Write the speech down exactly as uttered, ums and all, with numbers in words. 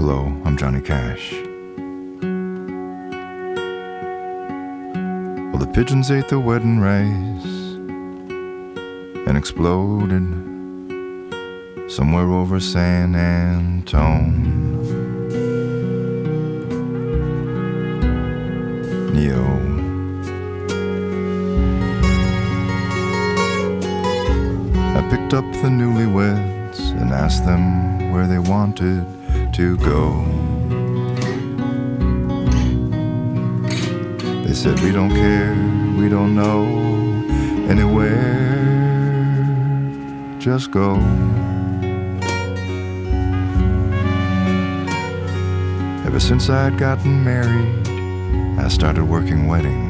Hello, I'm Johnny Cash. Well, the pigeons ate the wedding rice and exploded somewhere over San Antone. Neo. I picked up the newlyweds and asked them where they wanted to go. They said, we don't care, we don't know anywhere, just go. Ever since I'd gotten married, I started working weddings.